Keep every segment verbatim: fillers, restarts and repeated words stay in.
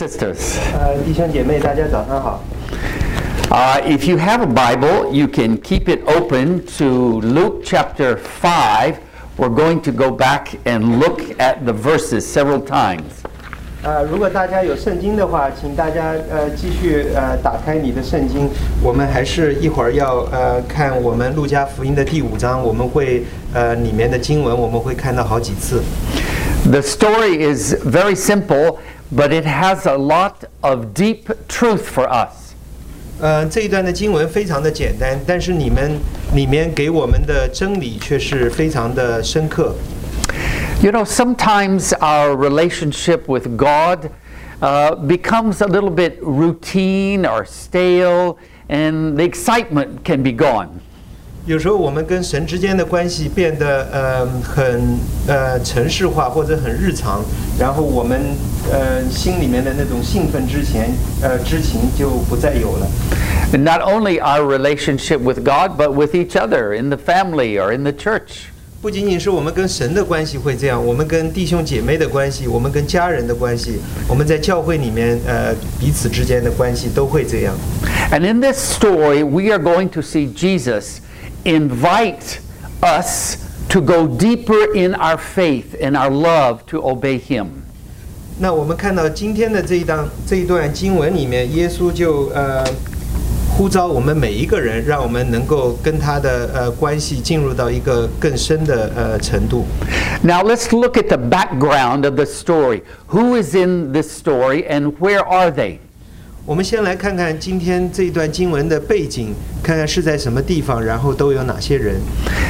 Sisters. 呃，弟兄姐妹，大家早上好。 Uh, if you have a Bible, you can keep it open to Luke chapter five. We're going to go back and look at the verses several times. 呃，如果大家有圣经的话，请大家呃继续呃打开你的圣经。我们还是一会儿要呃看我们路加福音的第五章，我们会呃里面的经文我们会看到好几次。 The story is very simple, but it has a lot of deep truth for us. 呃，这一段的经文非常的简单，但是你们里面给我们的真理却是非常的深刻。 You know, sometimes our relationship with God uh, becomes a little bit routine or stale, and the excitement can be gone. 有时候我们跟神之间的关系变得呃很呃程式化或者很日常，然后我们呃心里面的那种兴奋之前呃之情就不再有了。 And not only our relationship with God, but with each other in the family or in the church. 不仅仅是我们跟神的关系会这样，我们跟弟兄姐妹的关系，我们跟家人的关系，我们在教会里面呃彼此之间的关系都会这样。 And in this story, we are going to see Jesus invite us to go deeper in our faith and our love to obey Him. 那我们看到今天的这一档这一段经文里面，耶稣就呃呼召我们每一个人，让我们能够跟他的呃关系进入到一个更深的呃程度。 Now let's look at the background of the story. Who is in this story and where are they? 我们先来看看今天这一段经文的背景，看看是在什么地方，然后都有哪些人。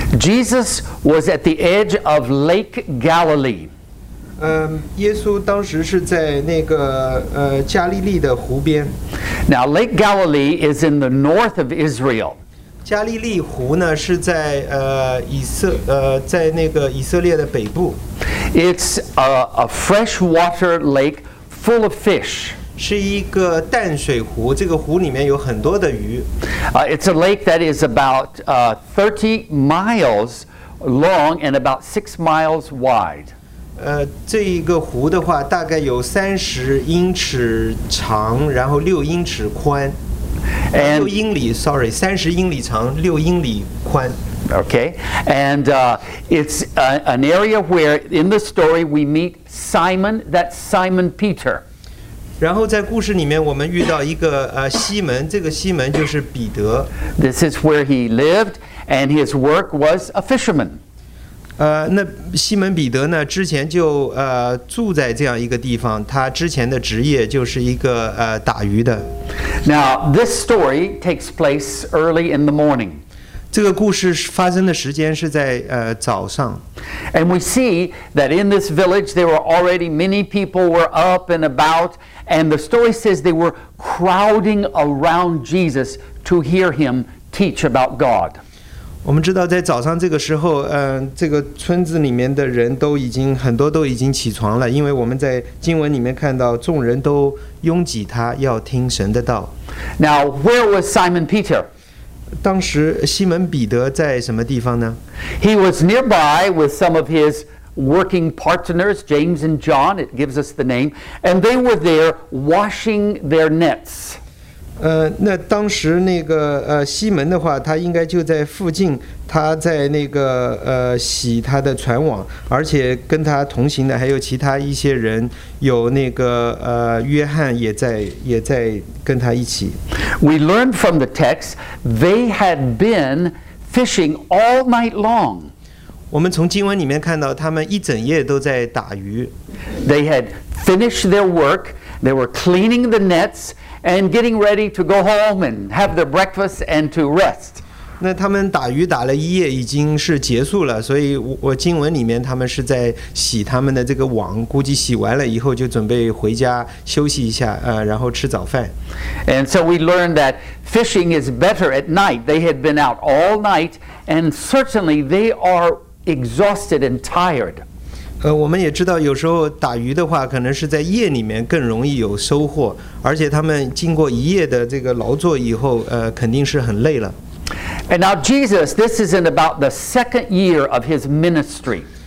Jesus was at the edge of Lake Galilee. 嗯，耶稣当时是在那个呃加利利的湖边。 Now Lake Galilee is in the north of Israel. 加利利湖呢是在呃以色呃在那个以色列的北部， It's a, a freshwater lake full of fish. 是一个淡水湖。这个湖里面有很多的鱼。 Uh, it's a lake that is about uh, thirty miles long and about six miles wide. 呃，这一个湖的话，大概有三十英尺长，然后六英尺宽，六英里 ，sorry， 三十英里长，六英里宽。 Okay, and uh, it's uh, an area where, in the story, we meet Simon. That's Simon Peter. 然后在故事里面，我们遇到一个呃西门，这个西门就是彼得。 This is where he lived, and his work was a fisherman. 呃，那西门彼得呢，之前就呃住在这样一个地方，他之前的职业就是一个呃打鱼的。 Now, this story takes place early in the morning. 这个故事发生的时间是在呃早上。 And we see that in this village there were already many people were up and about, and the story says they were crowding around Jesus to hear him teach about God. 我们知道，在早上这个时候，嗯、呃，这个村子里面的人都已经很多都已经起床了，因为我们在经文里面看到，众人都拥挤他，要听神的道。 Now, where was Simon Peter? 当时西门彼得在什么地方呢？ He was nearby with some of his working partners, James and John, it gives us the name, and they were there washing their nets. 呃，那当时那个呃西门的话，他应该就在附近，他在那个呃洗他的船网，而且跟他同行的还有其他一些人，有那个呃约翰也在也在跟他一起。 We learned from the text they had been fishing all night long. 我们从经文里面看到，他们一整夜都在打鱼。 They had finished their work, they were cleaning the nets and getting ready to go home and have their breakfast and to rest. 那他们打鱼打了一夜，已经是结束了，所以我我经文里面他们是在洗他们的这个网，估计洗完了以后就准备回家休息一下，呃，然后吃早饭。 And so we learned that fishing is better at night. They had been out all night, and certainly they are exhausted and tired. 呃，我们也知道，有时候打鱼的话，可能是在夜里面更容易有收获，而且他们经过一夜的这个劳作以后，呃，肯定是很累了。 And now Jesus, this is in about the second year of his ministry.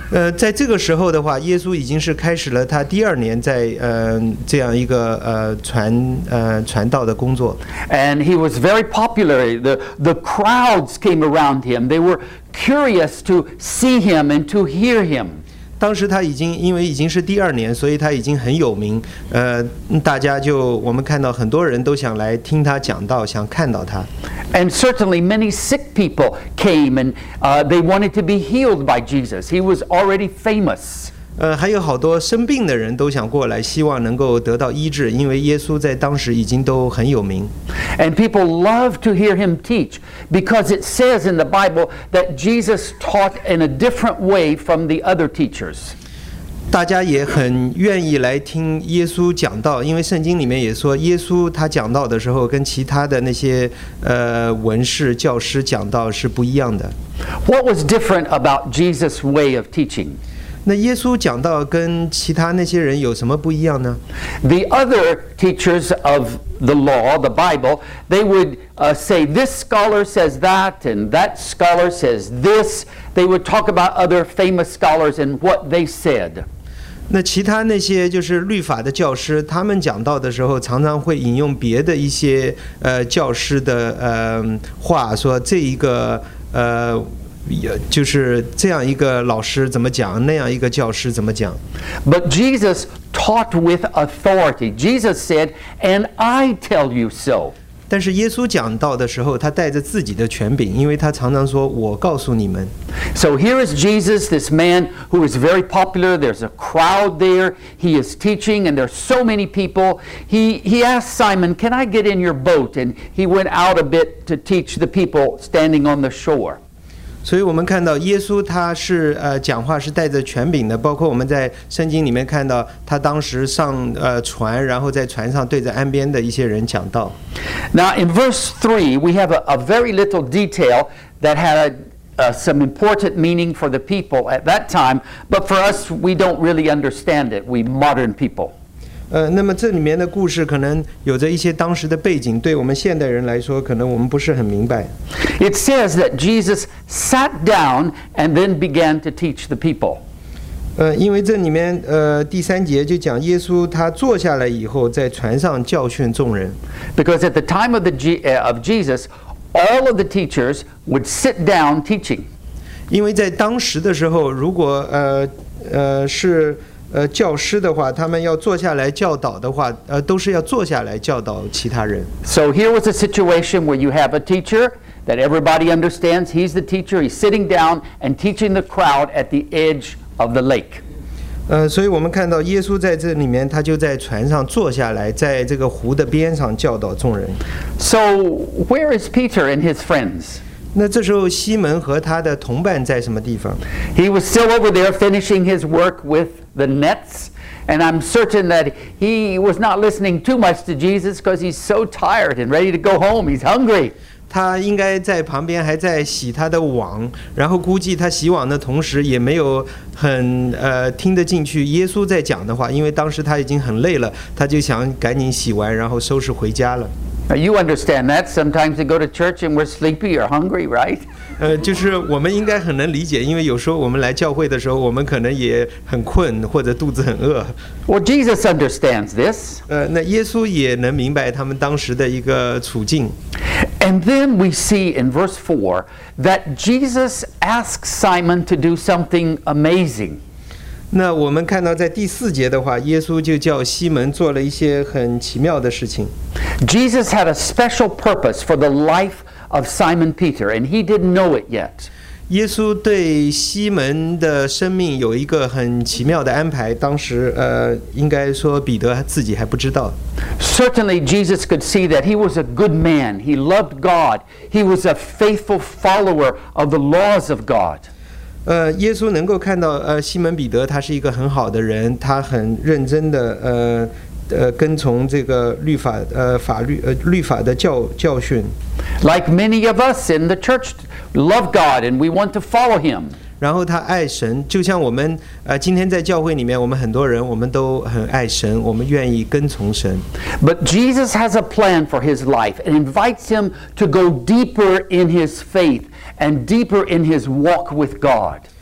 呃，在这个时候的话，耶稣已经是开始了他第二年在呃这样一个呃传呃传道的工作。 And he was very popular. The the crowds came around him. They were curious to see him and to hear him. 当时他已经因为已经是第二年，所以他已经很有名。呃，大家就我们看到很多人都想来听他讲道，想看到他。 And certainly many sick people came and uh, they wanted to be healed by Jesus. He was already famous. 呃，还有好多生病的人都想过来，希望能够得到医治，因为耶稣在当时已经都很有名。 And people love to hear him teach because it says in the Bible that Jesus taught in a different way from the other teachers. 大家也很愿意来听耶稣讲道，因为圣经里面也说，耶稣他讲道的时候跟其他的那些呃文士、教师讲道是不一样的。 What was different about Jesus' way of teaching? 那耶稣讲道跟其他那些人有什么不一样呢？ The other teachers of the law, the Bible, they would uh, say this scholar says that and that scholar says this. They would talk about other famous scholars and what they said. 那其他那些就是律法的教师，他们讲道的时候，常常会引用别的一些呃教师的呃话，说这一个呃。就是这样一个老师怎么讲，那样一个教师怎么讲。 But Jesus taught with authority. Jesus said, "And I tell you so." 但是耶稣讲道的时候，他带着自己的权柄，因为他常常说：“我告诉你们。” So here is Jesus, this man who is very popular. There's a crowd there. He is teaching, and there's so many people. He he asked Simon, "Can I get in your boat?" And he went out a bit to teach the people standing on the shore. 所以我们看到耶稣他是呃讲话是带着权柄的，包括我们在圣经里面看到他当时上呃船，然后在船上对着岸边的一些人讲道。 Now in verse three, we have a, a very little detail that had uh, some important meaning for the people at that time, but for us, we don't really understand it. We modern people. 呃，那么这里面的故事可能有着一些当时的背景，对我们现代人来说，可能我们不是很明白。 It says that Jesus sat down and then began to teach the people. 呃，因为这里面呃第三节就讲耶稣他坐下来以后，在船上教训众人。 Because at the time of the G, uh, of Jesus, all of the teachers would sit down teaching. 因为在当时的时候，如果呃呃是呃教师的话，他们要坐下来教导的话，呃都是要坐下来教导其他人。 So here was a situation where you have a teacher that everybody understands. He's the teacher. He's sitting down and teaching the crowd at the edge of the lake. 呃，所以我们看到耶稣在这里面，他就在船上坐下来，在这个湖的边上教导众人。 So where is Peter and his friends? 那这时候西门和他的同伴在什么地方？ He was still over there finishing his work with the nets, and I'm certain that he was not listening too much to Jesus because he's so tired and ready to go home. He's hungry. 他应该在旁边还在洗他的网，然后估计他洗网的同时也没有很呃听得进去耶稣在讲的话，因为当时他已经很累了，他就想赶紧洗完，然后收拾回家了。 Now you understand that. Sometimes we go to church and we're sleepy or hungry, right? 呃，就是我们应该很能理解，因为有时候我们来教会的时候，我们可能也很困或者肚子很饿。 Well, Jesus understands this. 呃，那耶稣也能明白他们当时的一个处境。 And then we see in verse four that Jesus asks Simon to do something amazing. 那我们看到在第四节的话，耶稣就叫西门做了一些很奇妙的事情。 Jesus had a special purpose for the life of Simon Peter, and he didn't know it yet. 耶稣对西门的生命有一个很奇妙的安排，当时呃，应该说彼得自己还不知道。 Certainly, Jesus could see that he was a good man. He loved God. He was a faithful follower of the laws of God. 呃，耶稣能够看到，呃，西门彼得他是一个很好的人，他很认真的，呃呃，跟从这个律法，呃，法律，呃，律法的教教训。 Like many of us in the church, love God and we want to follow Him. 然后他爱神，就像我们，呃，今天在教会里面，我们很多人，我们都很爱神，我们愿意跟从神。 But Jesus has a plan for his life and invites him to go deeper in his faith and deeper in his walk with God.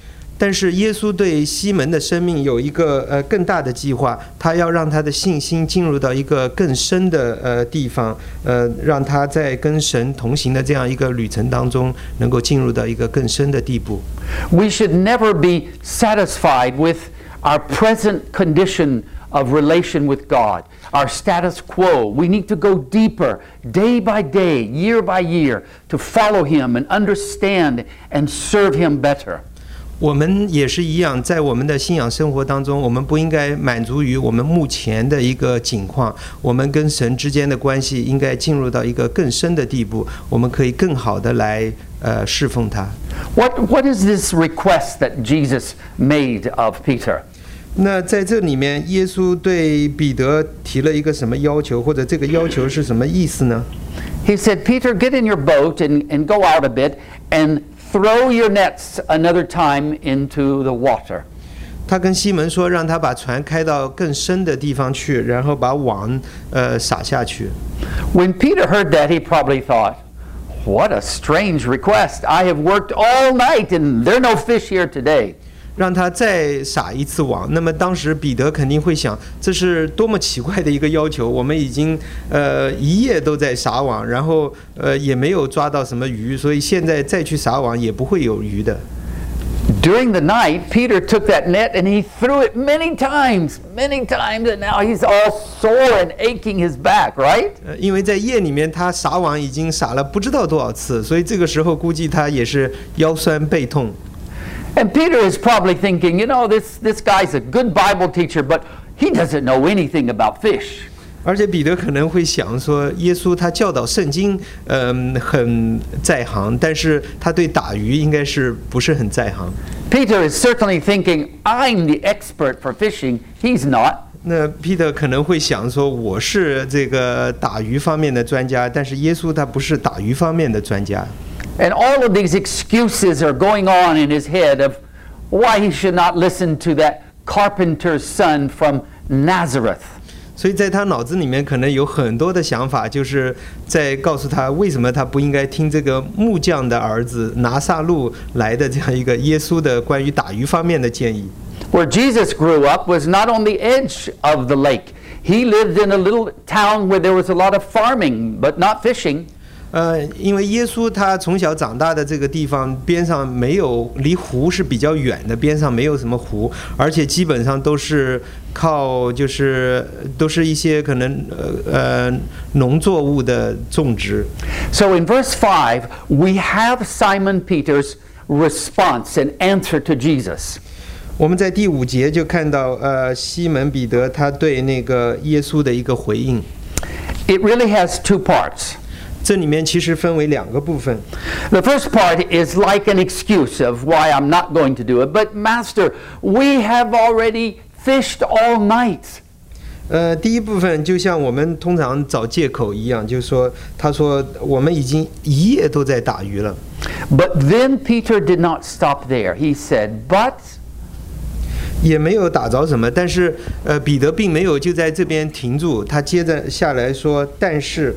但是耶稣对西门的生命有一个呃更大的计划，他要让他的信心进入到一个更深的呃地方，呃，让他在跟神同行的这样一个旅程当中，能够进入到一个更深的地步。 We should never be satisfied with our present condition of relation with God, our status quo. We need to go deeper, day by day, year by year, to follow Him and understand and serve Him better. 我们也是一样，在我们的信仰生活当中，我们不应该满足于我们目前的一个境况，我们跟神之间的关系应该进入到一个更深的地步，我们可以更好的来呃侍奉他。 What What is this request that Jesus made of Peter? 那在这里面，耶稣对彼得提了一个什么要求，或者这个要求是什么意思呢？ He said, Peter, get in your boat and, and go out a bit and throw your nets another time into the water. 他跟西门说，让他把船开到更深的地方去，然后把网呃撒下去。 When Peter heard that, he probably thought, what a strange request. I have worked all night and there are no fish here today. 让他再撒一次网，那么当时彼得肯定会想，这是多么奇怪的一个要求。我们已经呃一夜都在撒网，然后呃也没有抓到什么鱼，所以现在再去撒网也不会有鱼的。 During the night, Peter took that net and he threw it many times, many times, and now he's all sore and aching his back, right? 呃，因为在夜里面他撒网已经撒了不知道多少次，所以这个时候估计他也是腰酸背痛。 And Peter is probably thinking, you know, this, this guy's a good Bible teacher, but he doesn't know anything about fish. 而且彼得可能会想说，耶稣他教导圣经，嗯，很在行，但是他对打鱼应该是不是很在行。 Peter is certainly thinking, I'm the expert for fishing. He's not. 那 Peter 可能会想说，我是这个打鱼方面的专家，但是耶稣他不是打鱼方面的专家。 And all of these excuses are going on in his head of why he should not listen to that carpenter's son from Nazareth. 所以在他脑子里面可能有很多的想法，就是在告诉他为什么他不应该听这个木匠的儿子拿撒路来的这样一个耶稣的关于打鱼方面的建议。 Where Jesus grew up was not on the edge of the lake. He lived in a little town where there was a lot of farming, but not fishing. 呃，因为耶稣他从小长大的这个地方边上没有，离湖是比较远的，边上没有什么湖，而且基本上都是靠就是都是一些可能呃呃农作物的种植。 So in verse five, we have Simon Peter's response and answer to Jesus. 我们在第五节就看到呃西门彼得他对那个耶稣的一个回应。 It really has two parts. 这里面其实分为两个部分。 The first part is like an excuse of why I'm not going to do it. But Master, we have already fished all night. 呃，第一部分就像我们通常找借口一样，就是说，他说我们已经一夜都在打鱼了。 But then Peter did not stop there. He said, "But." 也没有打着什么，但是呃，彼得并没有就在这边停住，他接着下来说，但是。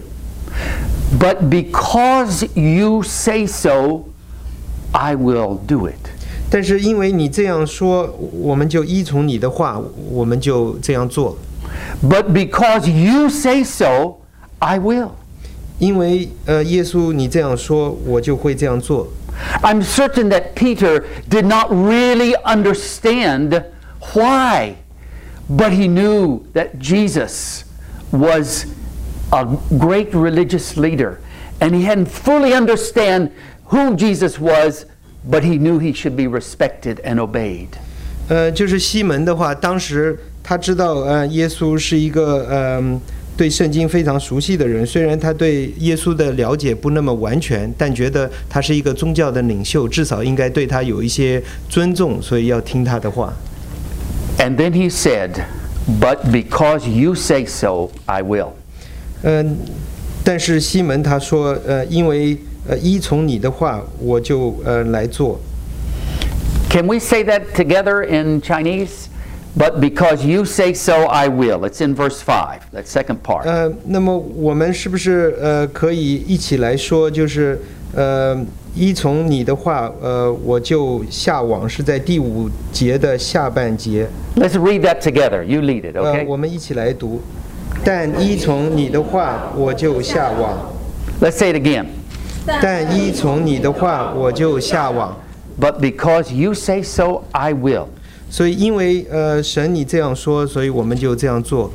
But because you say so, I will do it. 但是因为你这样说，我们就依从你的话，我们就这样做。 But because you say so, I will. 因为呃，耶稣你这样说，我就会这样做。 I'm certain that Peter did not really understand why, but he knew that Jesus was a great religious leader, and he hadn't fully understand who Jesus was, but he knew he should be respected and obeyed. 呃，就是西门的话，当时他知道，呃，耶稣是一个呃对圣经非常熟悉的人，虽然他对耶稣的了解不那么完全，但觉得他是一个宗教的领袖，至少应该对他有一些尊重，所以要听他的话。 And then he said, "But because you say so, I will." 嗯，但是西门他说，呃，因为呃依从你的话，我就呃来做。 Can we say that together in Chinese? But because you say so, I will. It's in verse five, that second part. 呃，那么我们是不是呃可以一起来说，就是呃，依从你的话，呃，我就下网，是在第五节的下半节。 Let's read that together. You lead it, 呃， okay? 我们一起来读。但依从你的话，我就下网。 Let's say it again. 但依从你的话，我就下网。 But because you say so, I will. 所以，因为呃，神你这样说，所以我们就这样做。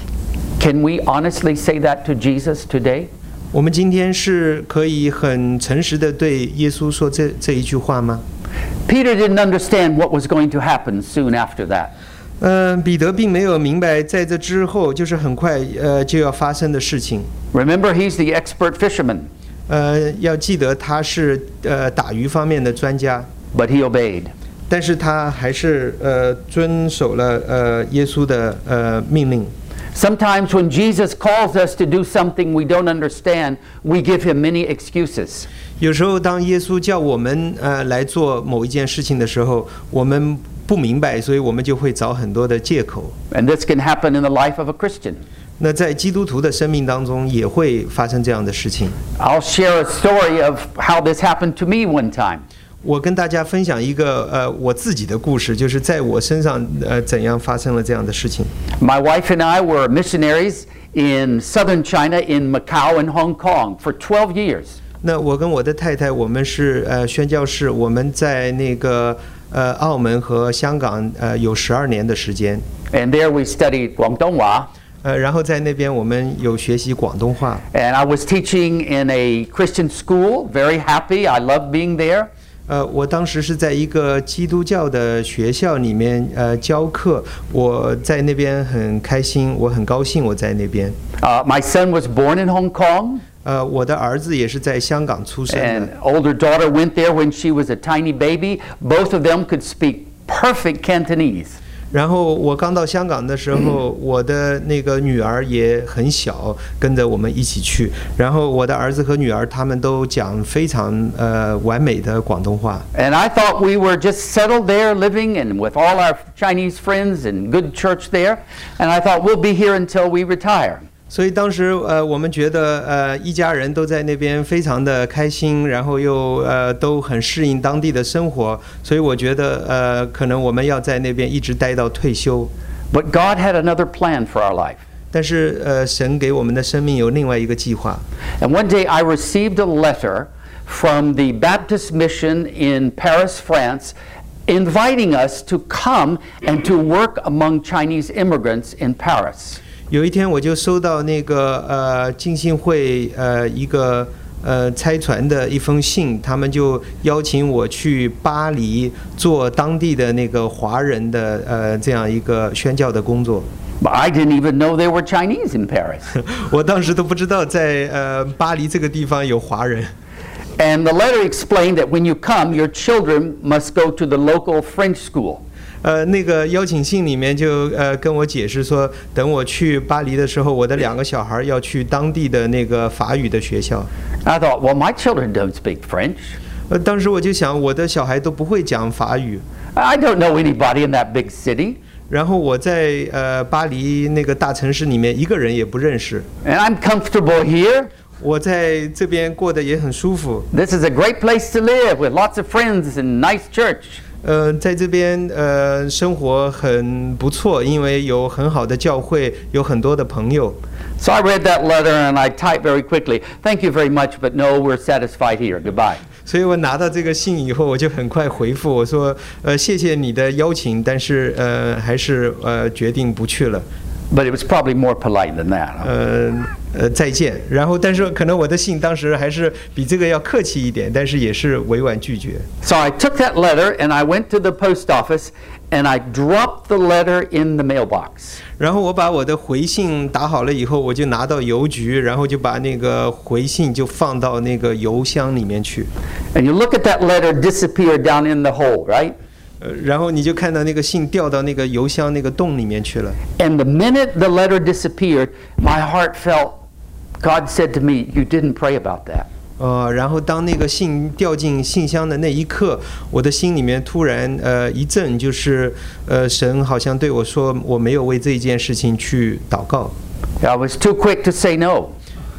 Can we honestly say that to Jesus today? 我们今天是可以很诚实的对耶稣说这这一句话吗？ Peter didn't understand what was going to happen soon after that. 嗯、呃，彼得并没有明白，在这之后就是很快呃就要发生的事情。 Remember, he's the expert fisherman. 呃，要记得他是呃打鱼方面的专家。 But he obeyed. 但是他还是呃遵守了呃耶稣的呃命令。 Sometimes when Jesus calls us to do something we don't understand, we give him many excuses. 有时候当耶稣叫我们呃来做某一件事情的时候，我们不明白，所以我们就会找很多的借口。 And this can happen in the life of a Christian. 那在基督徒的生命当中也会发生这样的事情。 I'll share a story of how this happened to me one time. 我跟大家分享一个呃我自己的故事，就是在我身上呃怎样发生了这样的事情。 My wife and I were missionaries in southern China, in Macau and Hong Kong for twelve years. 那我跟我的太太，我们是呃宣教士，我们在那个呃澳门和香港呃有十二年的时间。 And there we studied Guangdonghua. 呃，然后在那边我们有学习广东话。 And I was teaching in a Christian school, very happy. I loved being there. 呃，我当时是在一个基督教的学校里面呃教课，我在那边很开心，我很高兴我在那边。 Uh, my son was born in Hong Kong. 呃，我的儿子也是在香港出生的。 And older daughter went there when she was a tiny baby. Both of them could speak perfect Cantonese. 然后我刚到香港的时候，我的那个女儿也很小，跟着我们一起去。然后我的儿子和女儿他们都讲非常呃完美的广东话。 And I thought we were just settled there living and with all our Chinese friends and good church there. And I thought we'll be here until we retire. 所以当时呃我们觉得呃一家人都在那边非常的开心，然后又呃都很适应当地的生活，所以我觉得呃可能我们要在那边一直待到退休。 But God had another plan for our life. 但是呃神给我们的生命有另外一个计划。 And one day I received a letter from the Baptist mission in Paris, France, inviting us to come and to work among Chinese immigrants in Paris. 有一天我就收到那个呃浸信会呃一个呃差传的一封信，他们就邀请我去巴黎做当地的那个华人的呃这样一个宣教的工作。 But I didn't even know there were Chinese in Paris. 我当时都不知道在呃巴黎这个地方有华人。 And the letter explained that when you come, your children must go to the local French school. 呃，那个邀请信里面就呃跟我解释说，等我去巴黎的时候，我的两个小孩要去当地的那个法语的学校。 I thought, well, my children don't speak French. 呃，当时我就想，我的小孩都不会讲法语， I don't know anybody in that big city. 然后我在呃巴黎那个大城市里面一个人也不认识， And I'm comfortable here. 我在这边过得也很舒服。 This is a great place to live with lots of friends and nice church. 呃，在这边呃生活很不错，因为有很好的教会，有很多的朋友。 So I read that letter and I typed very quickly, thank you very much, but no, we're satisfied here. Goodbye. 所以我拿到这个信以后，我就很快回复我说，呃，谢谢你的邀请，但是呃，还是呃决定不去了。 But it was probably more polite than that. Huh? 呃呃，再见。然后，但是可能我的信当时还是比这个要客气一点，但是也是委婉拒绝。 So I took that letter and I went to the post office and I dropped the letter in the mailbox. 然后我把我的回信打好了以后，我就拿到邮局，然后就把那个回信就放到那个邮箱里面去。 And you look at that letter disappear down in the hole, right? 呃，然后你就看到那个信掉到那个邮箱那个洞里面去了。 And the minute the letter disappeared, my heart felt, God said to me, you didn't pray about that. 呃，然后当那个信掉进信箱的那一刻，我的心里面突然呃一震，就是呃神好像对我说，我没有为这一件事情去祷告。 I was too quick to say no.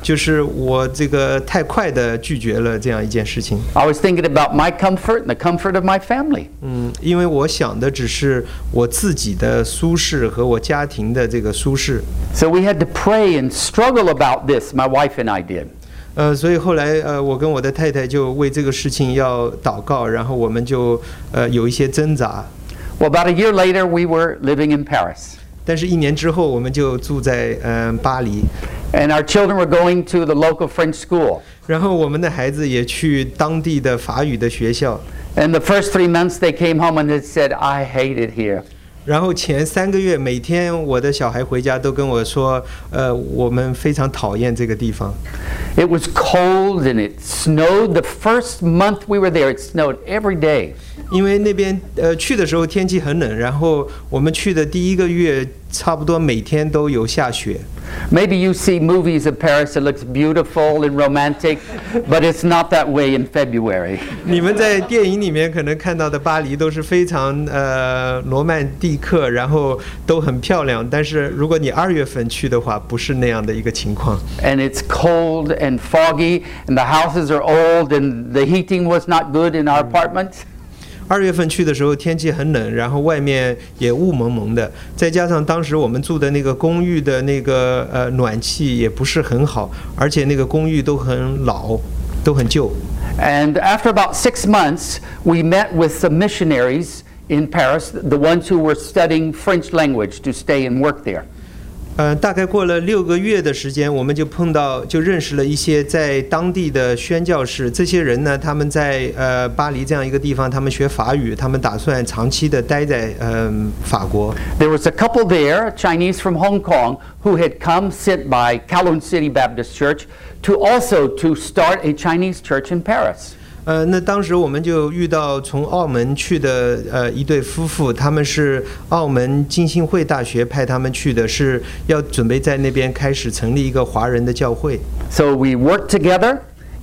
就是我这个太快的拒绝了这样一件事情。 I was thinking about my comfort and the comfort of my family. 嗯，因为我想的只是我自己的舒适和我家庭的这个舒适。 So we had to pray and struggle about this, my wife and I did. 呃，所以后来呃，我跟我的太太就为这个事情要祷告，然后我们就呃有一些挣扎。 Well, about a year later, we were living in Paris. 但是，一年之后，我们就住在嗯、呃、巴黎。 And our children were going to the local French school. 然后，我们的孩子也去当地的法语的学校。 And the first three months, they came home and they said, "I hate it here." 然后前三个月，每天我的小孩回家都跟我说，呃，我们非常讨厌这个地方。 It was cold and it snowed. The first month we were there, it snowed every day. 因为那边呃去的时候天气很冷，然后我们去的第一个月，差不多每天都有下雪。 Maybe you see movies of Paris that looks beautiful and romantic, but it's not that way in February. 你们在电影里面可能看到的巴黎都是非常呃罗曼蒂克，然后都很漂亮。但是如果你二月份去的话，不是那样的一个情况。 And it's cold and foggy, and the houses are old, and the heating was not good in our apartment. 二月份去的时候天气很冷，然后外面也雾蒙蒙的，再加上当时我们住的那个公寓的那个呃暖气也不是很好，而且那个公寓都很老，都很旧。 And after about six months, we met with some missionaries in Paris, the ones who were studying French language to stay and work there. 呃，大概过了六个月的时间，我们就碰到，就认识了一些在当地的宣教士。这些人呢，他们在呃巴黎这样一个地方，他们学法语，他们打算长期的待在嗯、呃、法国。 There was a couple there, Chinese from Hong Kong, who had come sent by Kowloon City Baptist Church to also to start a Chinese church in Paris. 呃，那当时我们就遇到从澳门去的呃一对夫妇，他们是澳门浸信会大学派他们去的，是要准备在那边开始成立一个华人的教会。 So we worked together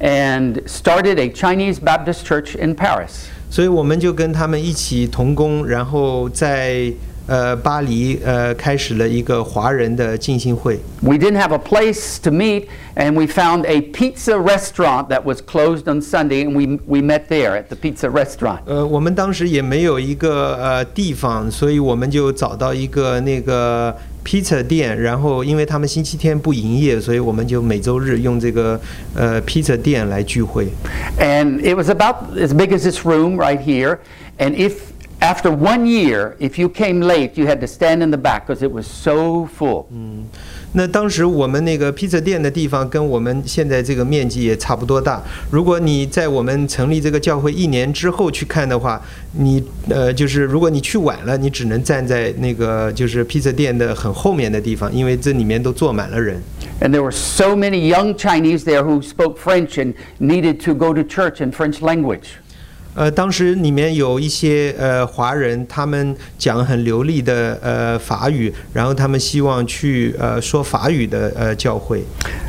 and started a Chinese Baptist church in Paris. 所以我们就跟他们一起同工，然后在呃巴黎呃开始了一个华人的浸信会。 We didn't have a place to meet, and we found a pizza restaurant that was closed on Sunday, and we we met there at the pizza restaurant. 呃，我们当时也没有一个呃地方，所以我们就找到一个那个披萨店，然后因为他们星期天不营业，所以我们就每周日用这个呃披萨店来聚会。 And it was about as big as this room right here, and if after one year, if you came late, you had to stand in the back because it was so full. 嗯，那当时我们那个披萨店的地方跟我们现在这个面积也差不多大。如果你在我们成立这个教会一年之后去看的话，你呃就是如果你去晚了，你只能站在那个就是披萨店的很后面的地方，因为这里面都坐满了人。 And there were so many young Chinese there who spoke French and needed to go to church in French language. 呃，当时里面有一些呃华人，他们讲很流利的呃法语，然后他们希望去呃说法语的呃教会。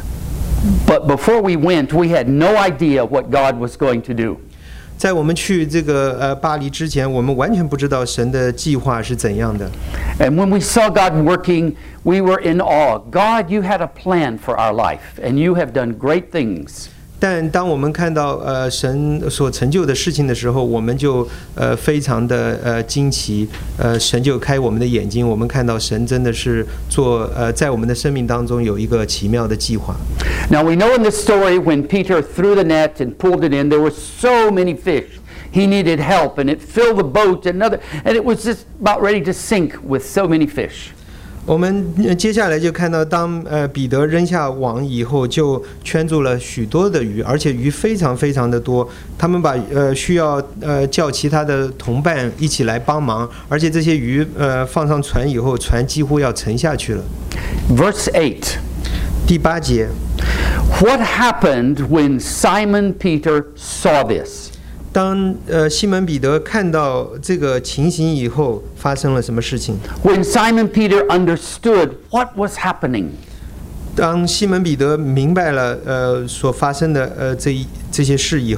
But before we went, we had no idea what God was going to do. 在我们去这个呃巴黎之前，我们完全不知道神的计划是怎样的。 And when we saw God working, we were in awe. God, you had a plan for our life, and you have done great things. 但当我们看到呃神所成就的事情的时候，我们就呃非常的呃惊奇，呃神就开我们的眼睛，我们看到神真的是做呃在我们的生命当中有一个奇妙的计划。 Now we know in this story when Peter threw the net and pulled it in, there were so many fish. He needed help, and it filled the boat, and another, and it was just about ready to sink with so many fish. 我们接下来就看到，当呃彼得扔下网以后，就圈住了许多的鱼，而且鱼非常非常的多。他们把呃需要呃叫其他的同伴一起来帮忙，而且这些鱼呃放上船以后，船几乎要沉下去了。 Verse eight. 第八节。 What happened when Simon Peter saw this? 当呃西门彼得看到这个情形以后，发生了什么事情？ When Simon Peter understood what was happening. 当西门彼得明白了呃所发生的呃这一这些事以后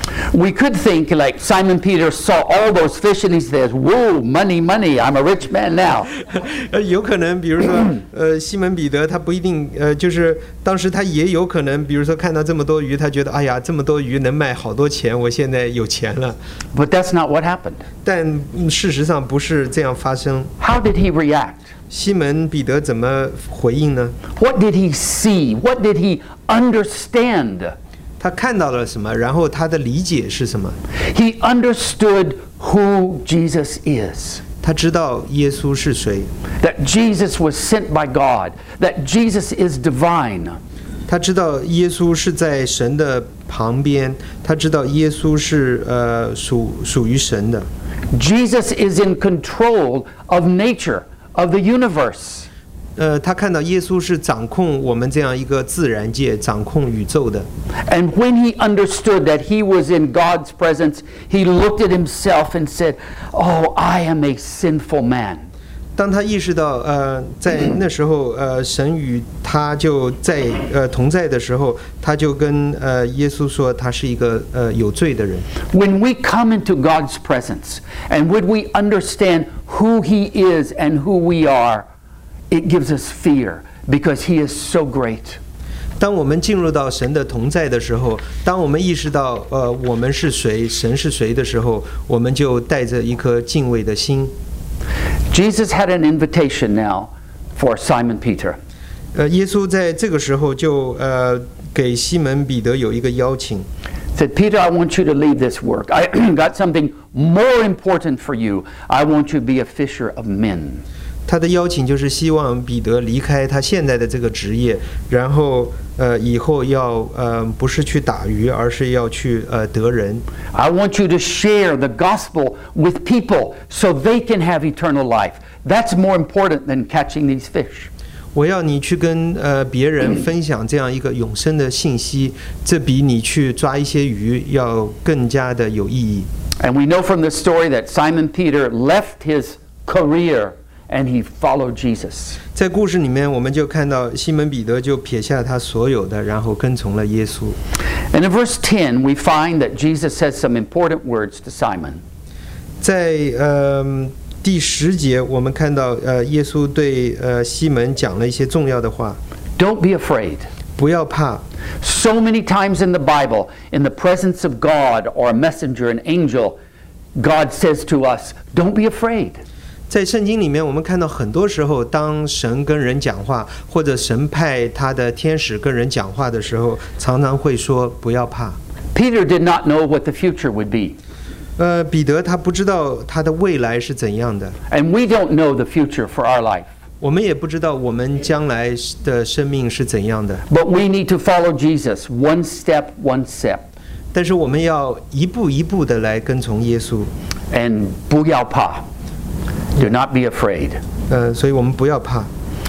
We could think like Simon Peter saw all those fish and he says, "Whoa, money, money! I'm a rich man now." 呃，有可能，比如说，呃，西门彼得他不一定，呃，就是当时他也有可能，比如说看到这么多鱼，他觉得，哎呀，这么多鱼能卖好多钱，我现在有钱了。 But that's not what happened. 但嗯事实上不是这样发生。 How did he react? 西门彼得怎么回应呢？ What did he see? What did he understand? 他看到了什么？然后他的理解是什么？ He understood who Jesus is. 他知道耶稣是谁， That Jesus was sent by God. That Jesus is divine. 他知道耶稣是在神的旁边，他知道耶稣是呃属属于神的。 Jesus is in control of nature, of the universe. 呃，他看到耶稣是掌控我们这样一个自然界，掌控宇宙的。 And when he understood that he was in God's presence, he looked at himself and said, "Oh, I am a sinful man." 当他意识到，呃，在那时候，呃，神与他就在呃同在的时候，他就跟呃耶稣说，他是一个呃有罪的人。 When we come into God's presence and when we understand who he is and who we are, it gives us fear because he is so great. 当我们进入到神的同在的时候，当我们意识到，呃，我们是谁，神是谁的时候，我们就带着一颗敬畏的心。 Jesus had an invitation now for Simon Peter. 呃，耶稣在这个时候就呃给西门彼得有一个邀请。 Said, "Peter, I want you to leave this work. I got something more important for you. I want you to be a fisher of men." 他的邀请就是希望彼得离开他现在的这个职业，然后呃以后要呃不是去打鱼，而是要去呃得人。 I want you to share the gospel with people so they can have eternal life. That's more important than catching these fish. 我要你去跟呃别人分享这样一个永生的信息，这比你去抓一些鱼要更加的有意义。 And we know from the story that Simon Peter left his career and he followed Jesus. 在故事里面，我们就看到西门彼得就撇下他所有的，然后跟从了耶稣。 And in verse ten, we find that Jesus says some important words to Simon. 在呃第十节，我们看到呃耶稣对呃西门讲了一些重要的话， Don't be afraid. 不要怕。 So many times in the Bible, in the presence of God or a messenger, an angel, God says to us, "Don't be afraid." 在圣经里面，我们看到很多时候，当神跟人讲话，或者神派他的天使跟人讲话的时候，常常会说不要怕。 Peter did not know what the future would be. 呃，彼得他不知道他的未来是怎样的， And we don't know the future for our life. 我们也不知道我们将来的生命是怎样的。 But we need to follow Jesus, one step, one step. 但是我们要一步一步的来跟从耶稣。 And 不要怕. Do not be afraid. 呃，所以我们不要怕。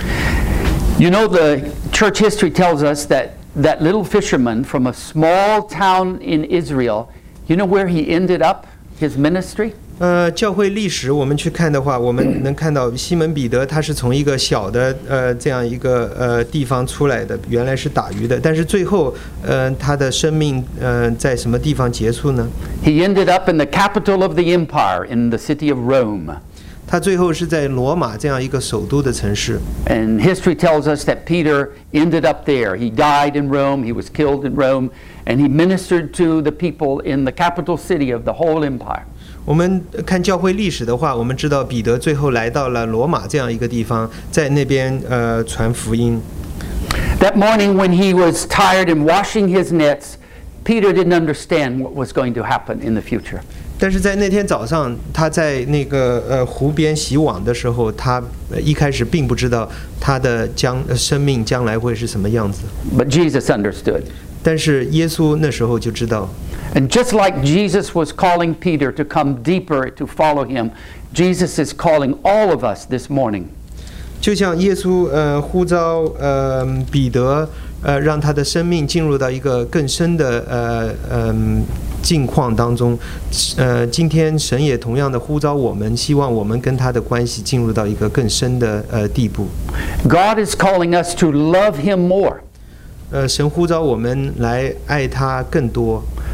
You know, the church history tells us that that little fisherman from a small town in Israel, you know where he ended up, his ministry? 呃，教会历史我们去看的话，我们能看到西门彼得他是从一个小的呃这样一个呃地方出来的，原来是打鱼的，但是最后呃他的生命呃在什么地方结束呢？ He ended up in the capital of the empire, in the city of Rome. 他最后是在罗马这样一个首都的城市。 And history tells us that Peter ended up there. He died in Rome, he was killed in Rome, and he ministered to the people in the capital city of the whole empire. 我们看教会历史的话，我们知道彼得最后来到了罗马这样一个地方，在那边呃传福音。 That morning when he was tired and washing his nets, Peter didn't understand what was going to happen in the future. 但是在那天早上，他在那个呃湖边洗网的时候，他一开始并不知道他的将生命将来会是什么样子。 But Jesus understood. 但是耶稣那时候就知道。 And just like Jesus was calling Peter to come deeper to follow him, Jesus is calling all of us this morning. 就像耶稣呃呼召呃彼得呃让他的生命进入到一个更深的呃嗯、呃、境况当中，呃今天神也同样的呼召我们，希望我们跟他的关系进入到一个更深的呃地步。 God is calling us to love him more. 呃，神呼召我们来爱他更多。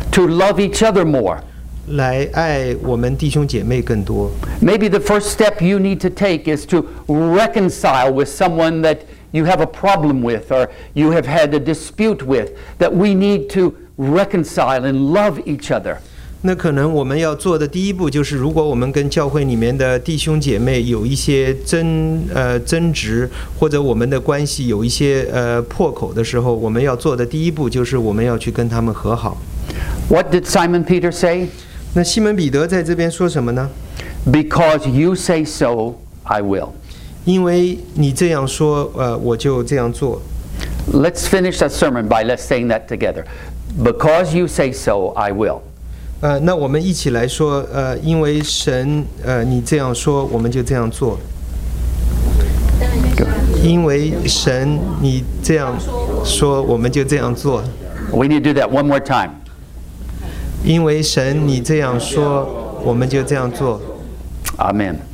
to love each other more. 来爱我们弟兄姐妹更多。 Maybe the first step you need to take is to reconcile with someone that you have a problem with or you have had a dispute with, that we need to reconcile and love each other. 那可能我们要做的第一步就是，如果我们跟教会里面的弟兄姐妹有一些争呃争执，或者我们的关系有一些呃破口的时候，我们要做的第一步就是我们要去跟他们和好。 What did Simon Peter say? 那西门彼得在这边说什么呢？ Because you say so, I will. 因为你这样说，呃，我就这样做。 Let's finish that sermon by let's saying that together. Because you say so, I will. 呃，那我们一起来说，呃，因为神，呃，你这样说，我们就这样做。因为神，你这样说，我们就这样做。 We need to do that one more time. 因为神，你这样说，我们就这样做。 Amen.